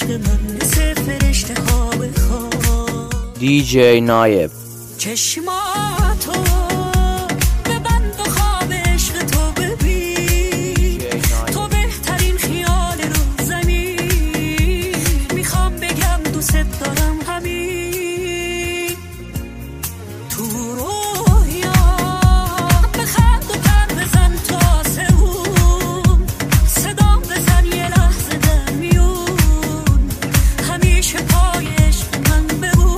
عشق من مثل فرشته خواب خواب. دیجی نایب چشماتو ببند و خواب عشق تو ببین، تو بهترین خیال رو زمین. میخوام بگم دوست دارم همین تو رویا. بخند و پر بزن تا آسمون، صدام بزن یه لحظه در میون. همیشه پای عشق من بمون.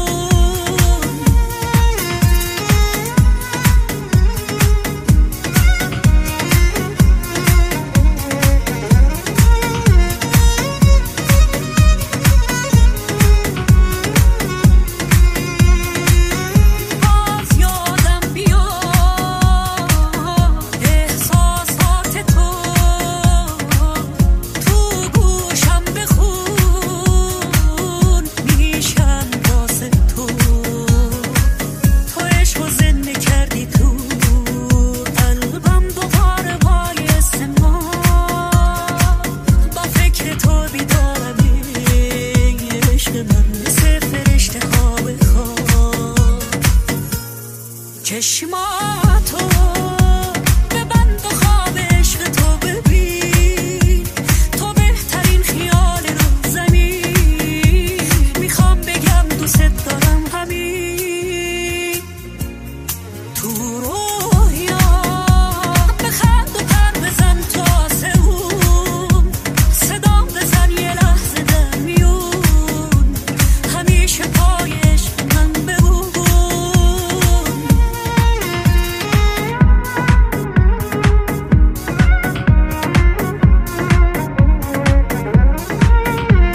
چشماتو ببند و خواب عشق تو ببین، تو بهترین خیال رو زمین. میخوام بگم دوست دارم همین تو رویا. بخند و پر بزن تا آسمون، صدام بزن یه لحظه در میون. همیشه پای عشق من بمون.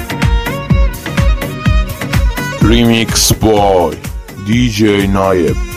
Remix by DJ Nayeb.